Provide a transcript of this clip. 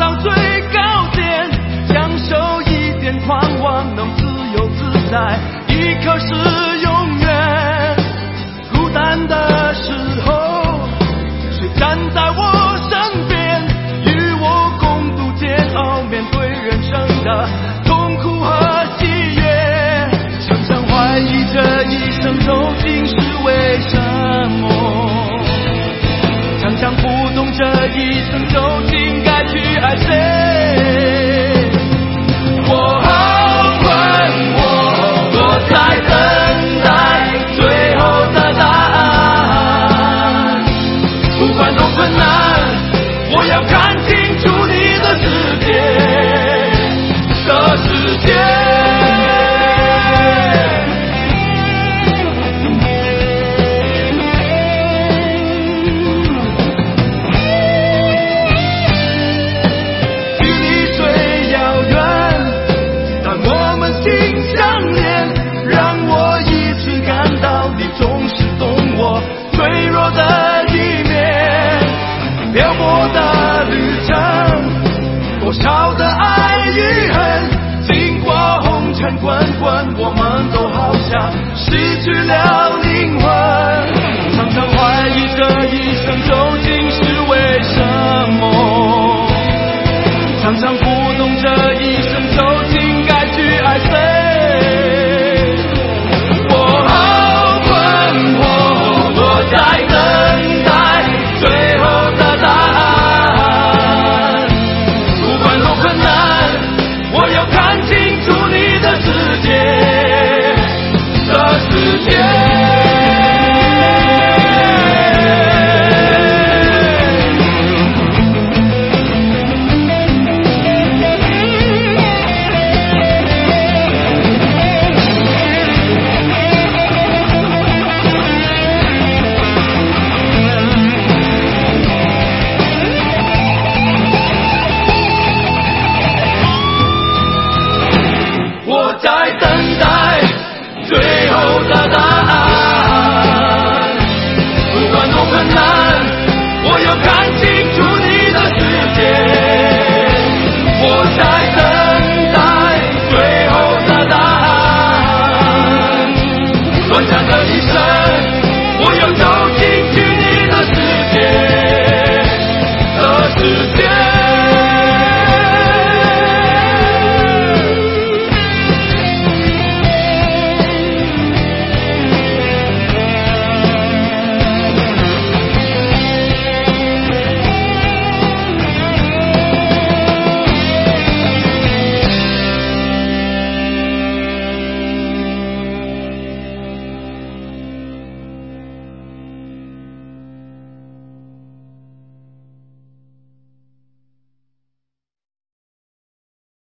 到最高点，享受一点狂妄，能自由自在，一刻是永远。孤单的时候，谁站在我身边，与我共度煎熬，面对人生的痛苦和喜悦。常常怀疑这一生究竟是为什么，常常不懂这一生究竟该去爱谁。我好困惑，我在等待最后的答案。不管多困难，我要看清楚你的世界，这世界。多少的爱与恨，经过红尘滚滚，我们都好像失去了灵魂。常常怀疑这一生究竟是为什么，常常